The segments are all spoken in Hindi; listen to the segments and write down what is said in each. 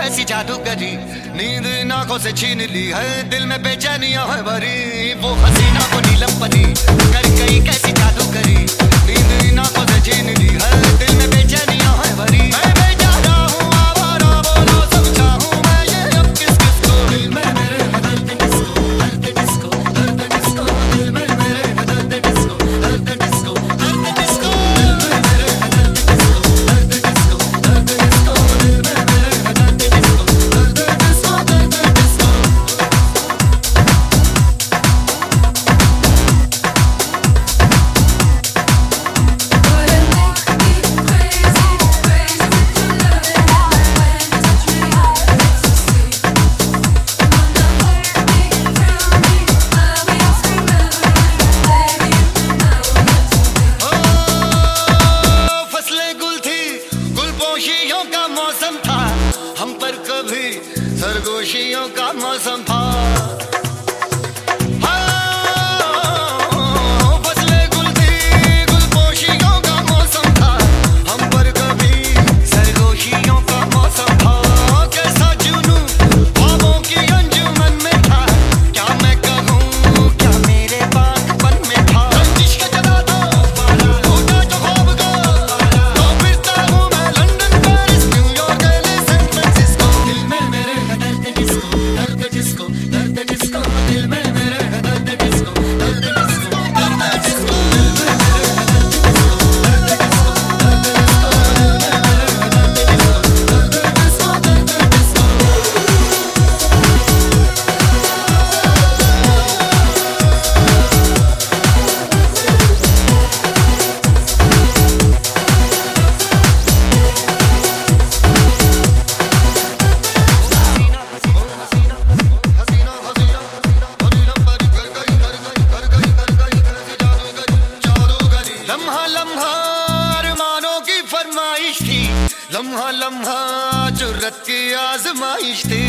कैसी जादू करी, नींद इन आंखों से छीन ली है, दिल में बेचैनियां है भरी। वो हसीना वो नीलम परी कर गई कैसी जादू करी, नींद इन आंखों से छीन ली है, दिल में बेचैनियां है भरी। मैं बेचारा हूँ आवारा, बोलो समझा हूँ मैं ये अब किस किस को। दिल में मेरे दर्द डिस्को, दर्द डिस्को, दर्द डिस्को, दिल में मेरे दर्द डिस्को, दर्द डिस्को, दर्द डिस्को, दिल में मेरे दर्द डिस्को, दर्द डिस्को, दर्द डिस्को, दिल में मेरे दर्द डिस्को, दर्द डिस्को, दर्द डिस्को। सरगोशियों का मौसम था, हम पर कभी सरगोशियों का मौसम था। फसलें गुल थी, गुलपोशियों का मौसम था, हम पर कभी सरगोशियों का मौसम था। कैसा जुनू ख्वाबों की अंजुमन में था, क्या मैं कहूँ क्या मेरे बागपन में था। रंजिश का चला था पाला, होता जो ख्वाब का तो फिरता हूँ मैं London, Paris, New York, LA, San Francisco. दिल में मेरे दर्द डिस्को, दर्द डिस्को, दर्द डिस्को, दिल में मेरे दर्द डिस्को, दर्द डिस्को, दर्द डिस्को, दिल में मेरे दर्द डिस्को, दर्द डिस्को, दर्द डिस्को, दिल में मेरे दर्द डिस्को, दर्द डिस्को, दर्द डिस्को। लम्हा लम्हा अरमानों की फरमाइश थी, लम्हा लम्हा जुर्रत की आजमाइश थी।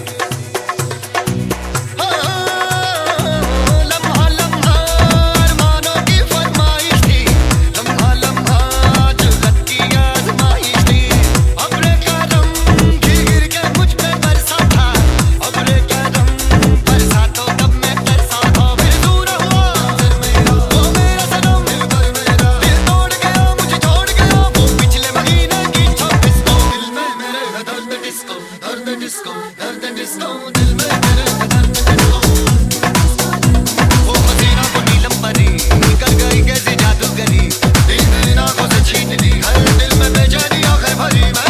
लम्हा लम्हा अरमानों की फरमाइश थी, लम्हा लम्हा जुर्रत की आजमाइश थी। अब्रे का रंग गिर के मुझ पे बरसा था, अब्रे का रंग बरसा तो तब मैं तरसा था। फिर दूर हुआ फिर मेरा वो मेरा सनम, दिल मेरा दिल तोड़ गया मुझे छोड़ गया, वो पिछले महीने की 26 को। दिल में मेरे दर्द डिस्को, दर्द डिस्को, दर्द डिस्को, दिल में मेरे दर्द डिस्को। वो हसीना वो नीलम परी कर गई कैसी जादू करी, नींद इन आंखों से छीन ली है, दिल में बेचैनियां है भरी।